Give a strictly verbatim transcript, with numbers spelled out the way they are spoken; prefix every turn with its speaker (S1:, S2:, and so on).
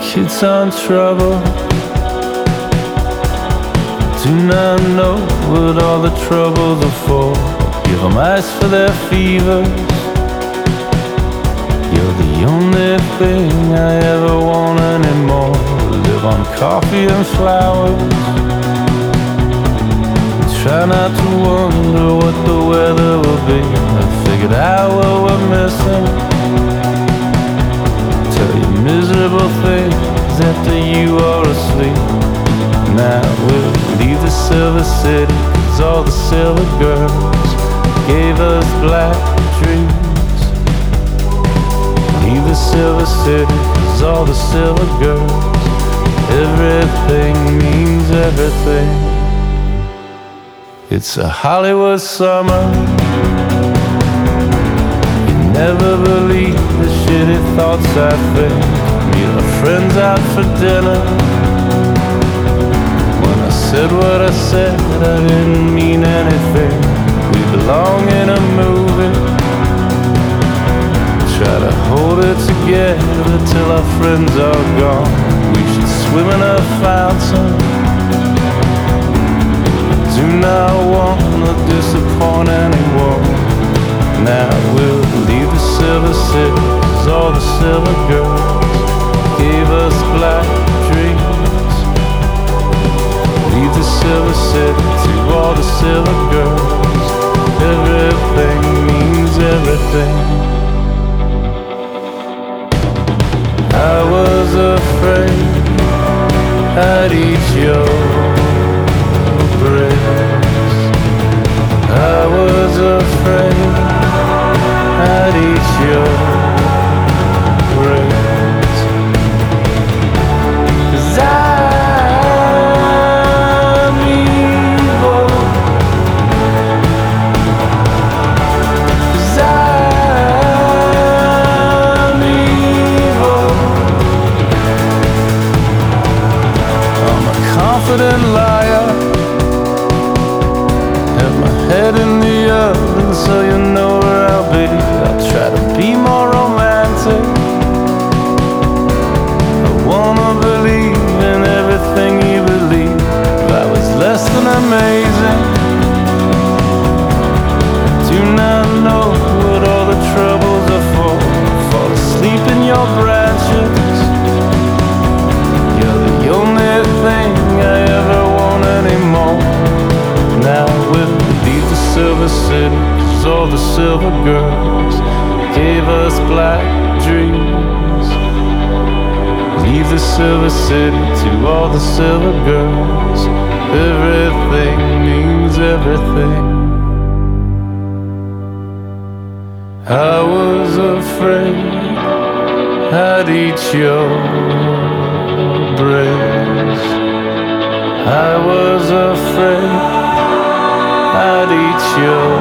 S1: kids on trouble. Do not know what all the troubles are for. Give them ice for their fevers. You're the only thing I ever want anymore. Live on coffee and flowers. Try not to wonder what the weather will be. I figured out what we're missing. Tell you miserable things after you are asleep. Now we'll leave the silver city, 'cause all the silver girls gave us black dreams. Leave the silver city, 'cause all the silver girls, everything means everything. It's a Hollywood summer. You never believe the shitty thoughts I think. Meet our friends out for dinner. When I said what I said, I didn't mean anything. We belong in a movie. Try to hold it together till our friends are gone. We should swim in a fountain. Do not want to disappoint anyone. Now we'll leave the silver city, 'cause all the silver girls gave us black dreams. Leave the silver city to all the silver girls. Everything means everything. I was afraid I'd eat your breast. I was afraid I'd eat your breast. 'Cause I'm evil. 'Cause I'm evil. I'm a confident liar. Head in the oven so you know where I'll be. I'll try to be more romantic. I wanna believe in everything you believe. If I was less than amazing, I do not know what all the troubles are for. Fall asleep in your branches. You're the only thing I ever want anymore. Now we'll leave the silver city, 'cause all the silver girls gave us black dreams. Leave the silver city to all the silver girls. Everything means everything. I was afraid I'd eat your breast. I was afraid I'd eat your